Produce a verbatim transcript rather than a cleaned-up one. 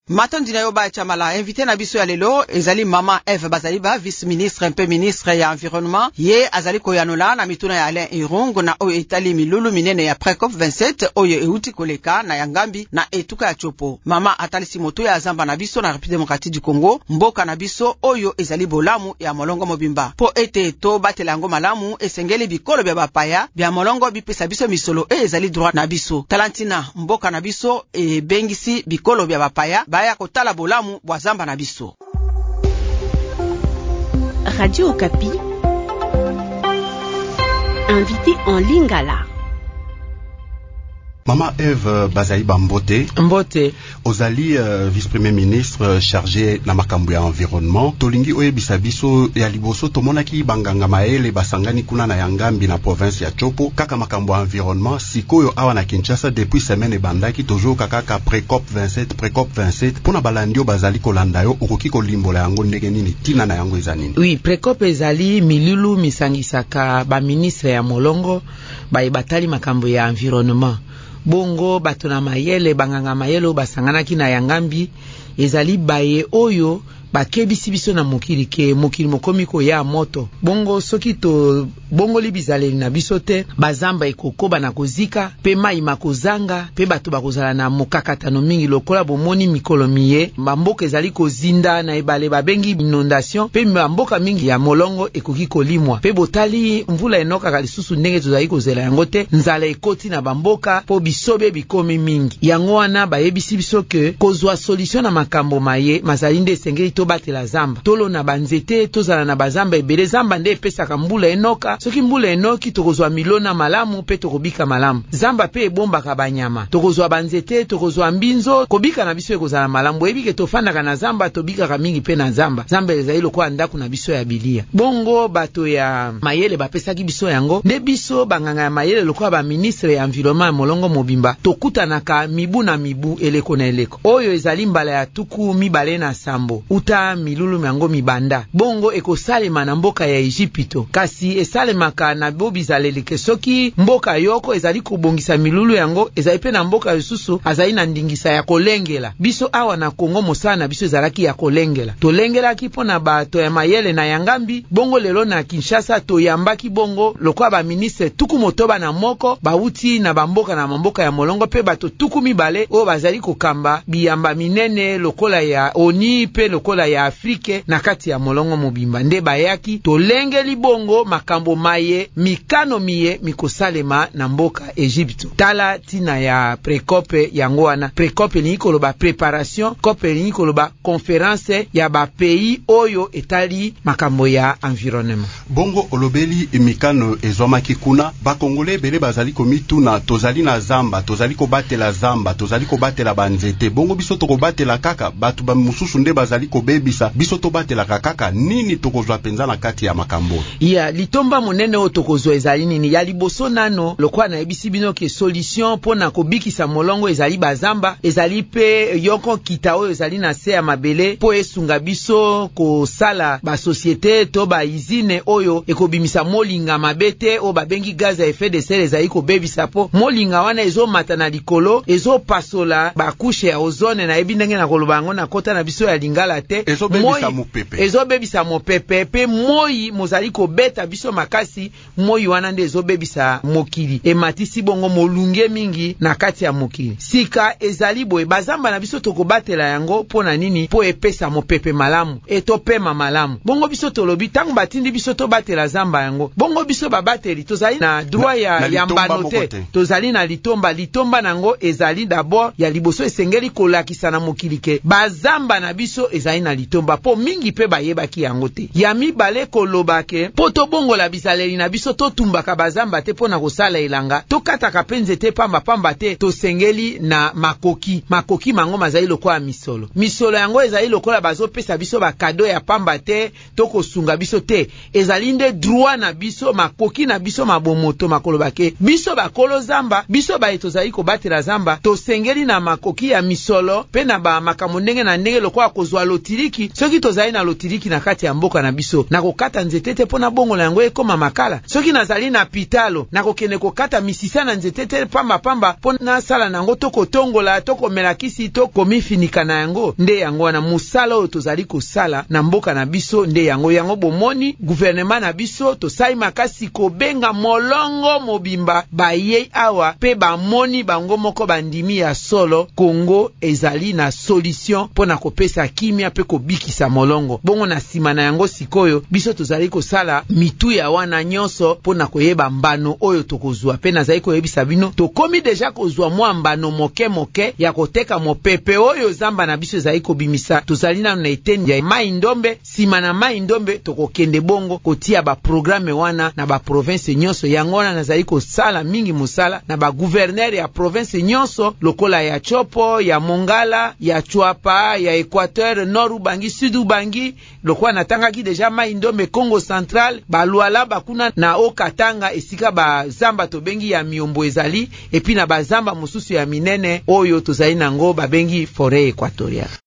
Matondi na yo ba chamala invité na biso ya lelo ezali mama Eve Bazaliba, vice-ministre un peu ministre ya environnement. Ye azali koyanola na mituna ya Alain Irungu na oyo etali milulu minene ya Precop vingt-sept oyo euti koleka na Yangambi na etuka ya Chopo. Mama atalisi moto ya zamba na biso na République démocratique du Congo, mboka na biso oyo ezali bolamu ya molongo mobimba. Po ete to batela yango malamu esengeli bikolo bya bapaya bya molongo bipesa biso misolo e ezali droit na biso. Talantina mboka na biso e bengisi bikolo bya bapaya baya kotala bolamu bwa zamba na biso. Radio Okapi, invité en Lingala. Mama Eve Bazaliba Mbote. Mbote. Ozali uh, vice-premier ministre uh, chargé na makambo ya environnement. Tolingi oye bisabiso ya liboso tomonaki banganga maele basangani kuna na Yangambi na province ya Chopo. Kaka makambo ya environnement sikoyo awa na Kinshasa depuis semaine bandaki tojo kaka Precop vingt-sept Precop vingt-sept pona balandio bazali kolanda yo okoki kolimbola yango ndenge nini tina na yango ezanini. Oui, Precop ezali milulu misangisaka ba ministre ya molongo ba ebatali makambo ya environnement. Bongo batona mayele banganga mayele basanganaki na Yangambi ezali baye oyo bakebisi biso na mokili ke mokili mokomiko ya moto. Bongo soki to bongo libizaleli na biso te bazamba ekokoba na kozika pe mai makozanga pe bato bakozala na mokakatano mingi lokola bomoni mikolo miye mamboka ezali kozinda na ebale babengi inondation pe mamboka mingi ya molongo ekoki kolimwa pe botali mvula enoka kalisusu ndenge tozali kozela yango te nzala ekoti na bamboka po bisobe bikomi mingi yango wana bayebisi biso ke kozwa solution na makambo maye mazali nde esengeli to batela zamba tolo na banzete tozala na bazamba ebele zamba nde epesaka mbula enoka soki mbula enoki tokozwa milona malamu pe tokobika malamu zamba pe ebombaka banyama tokozwa banzete tokozwa mbinzo kobika na biso ekozala malamu ebike tofandaka na zamba tobikaka mingi pe na zamba zamba ezali lokola ndaku na biso ya bilia bongo bato ya mayele bapesaki biso yango nde biso banganga ya mayele lokola ba ministre ya environnement ya molongo mobimba tokutanaka mibu na mibu eleko na eleko oyo ezali mbala ya tuku mibale na sambo uta milulu yango mibanda bongo ekosalema na mboka ya Egypto kasi esalemaka na bobizaleli ke soki mboka yoko ezali kobongisa milulu yango ezali pe na mboka lisusu azali na ndingisa ya kolengela biso awa na Kongo mosala na biso ezalaki ya kolengela tolengelaki pona bato ya mayele na Yangambi bongo lelo na Kinshasa toyambaki bongo lokola ba ministre tuku motoba na moko bauti na bamboka na mamboka ya molongo pe bato tuku mibale o bazali kokamba biyamba minene lokola ya oni pe lokola ya Afrike na kati ya molongo mobimba nde bayaki tolengeli bongo makambo maye mikano miye mikosalema na mboka Egypto tala tina ya Precop yango wana Precop ni koloba préparation Cop ni koloba conférence ya ba pays oyo etali makambo ya environnement bongo olobeli mikano ezwamaki kuna ba Congolais bele bazali komituna tozali na zamba tozali kobatela zamba tozali kobatela banzete bongo biso tokobatela kaka batu ba mususu nde bazali kobebisa biso tobatela kaka nini tokozwa penza na kati ya makambo ya litomba monene o tokozwa ezali nini ya liboso nano lokwa na ebisi bino ke solution pona kobikisa molongo ezali bazamba ezali pe yoko kita oyo ezali na se ya mabele po esunga biso ko sala ba société to ba usine oyo ekobimisa molinga mabete o babengi gaz à effet de serre ezali kobebisa po molinga wana ezo mata na likolo ezo pasola ba couche ya ozone na ebi ndenge na koloba ngo na kota na biso ya Lingala te ezo bebisa mopepe ezo bebisa mopepe pe moi mozali kobeta biso makasi moi wana nde ezo bebisa mokili ematisi bongo molunge mingi na kati ya mokili sika ezali boye bazamba na biso tokobatela yango pona nini po epesa mopepe malamu etopema malamu bongo biso tolobi tango batindi biso to batela zamba yango bongo biso babateli tozali na droit ya yambano te tozali na litomba litomba nango ezali d'abord ya liboso esengeli kolakisa na mokili ke bazamba na biso ezali na litomba po mingi pe bayebaki yango te ya mibale koloba ke po tobongola bizaleli na biso totumbaka bazamba te pona kosala elanga tokataka pe nzete pamba pamba te tosengeli na makoki makoki mango mazali lokola misolo misolo yango ezali lokola bazopesa biso bakado ya pamba te tokosunga biso te ezali nde droit na biso makoki na biso mabomoto makoloba ke biso bakolo zamba biso baye tozali kobatela zamba tosengeli na makoki ya misolo pe na ba makambo ndenge na ndenge lokola kozwa loti lotiriki soki tozali na lotiriki na kati ya mboka na biso na kokata nzete te pona bongo la yango ekoma makala soki nazali na pitalo na kokende kokata misisa na nzete te pamba pamba pona sala nango to kotongola to komela kisi to komifinika na yango nde yango wana musala oyo tozali kosala na mboka na biso nde yango yango bomoni gouvernement na biso tosali makasi kobenga molongo mobimba baye awa pe bamoni bango moko bandimi ya solo Kongo ezali na solution pona kopesa kimia pe kobikisa molongo bongo na sima na yango sikoyo biso tozali kosala mitu ya wana nyonso pona koyeba mbano oyo tokozwa pe nazali koyebisa bino tokomi deja kozwa mwa mbano moke moke ya koteka mopepe oyo zamba na biso ezali kobimisa tozali na na eteni ya mai ndombe sima na mai ndombe tokokende bongo kotia ba programme wana na ba province nyonso yango wana nazali kosala mingi musala na ba gouverneur ya province nyonso lokola ya Chopo ya Mongala ya Chwapa ya Equateur Nord Ubangi Sud Ubangi lokola natangaki deja mai ndombe Congo Central baluala bakuna na Okatanga esika ba zamba tobengi ya miombo ezali epi na bazamba mususu ya minene oyo tozali nango babengi forêt équatoriale.